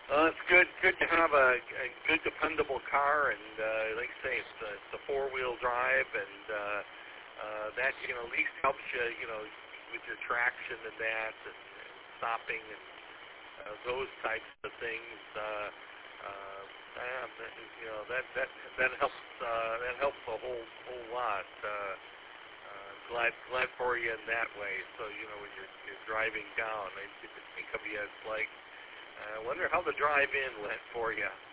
It's good to have a good, dependable car, and like I say, it's a four-wheel drive, and that at least helps you with your traction and that, and stopping and those types of things. That helps a whole lot. Glad for you in that way. So when you're driving down, I think of you as like. I wonder how the drive-in went for you.